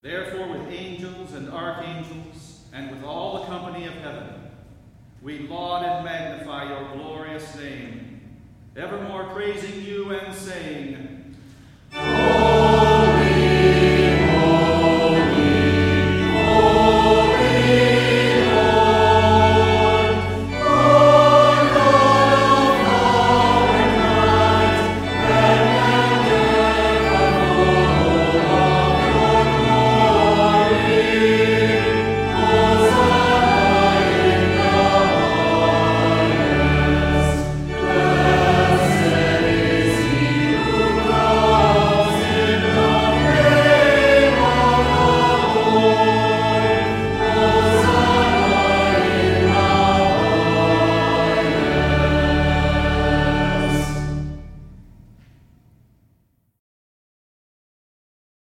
Therefore, with angels and archangels, and with all the company of heaven, we laud and magnify your glorious name, evermore praising you and saying,